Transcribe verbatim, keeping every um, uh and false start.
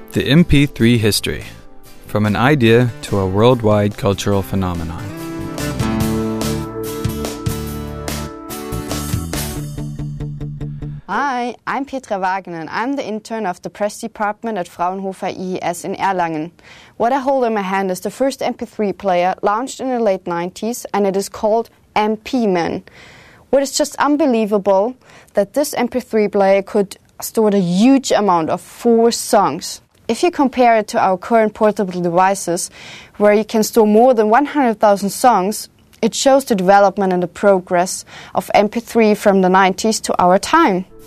The M P three history, from an idea to a worldwide cultural phenomenon. Hi, I'm Petra Wagner and I'm the intern of the press department at Fraunhofer I E S in Erlangen. What I hold in my hand is the first M P three player launched in the late nineties, and it is called M P Man. What is just unbelievable that this M P three player could store a huge amount of four songs. If you compare it to our current portable devices, where you can store more than one hundred thousand songs, it shows the development and the progress of M P three from the nineties to our time.